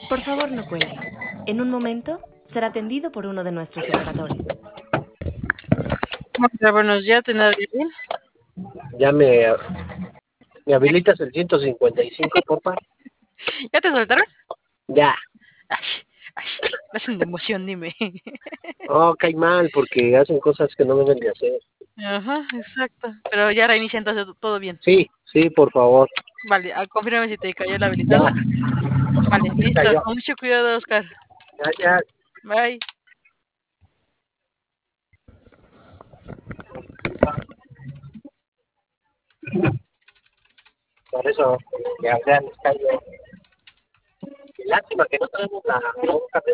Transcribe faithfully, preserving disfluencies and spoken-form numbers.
Por favor, no cuelgue. En un momento será atendido por uno de nuestros operadores. Hola, buenos días, ¿tenés bien? Ya me, me habilitas el ciento cincuenta y cinco, porfa. ¿Ya te soltaron? Ya. Ay, ay, no hacen de emoción, dime. Oh, cae mal porque hacen cosas que no deben de hacer. Ajá, exacto. Pero ya reinicia entonces todo bien. Sí, sí, por favor. Vale, ah, confírmame si te cayó el Ya. habilitado. Vale, Sí listo. cayó. Con mucho cuidado, Oscar. Gracias. Bye. Por eso, ya, ya les cayó. Lástima que no tenemos la bronca de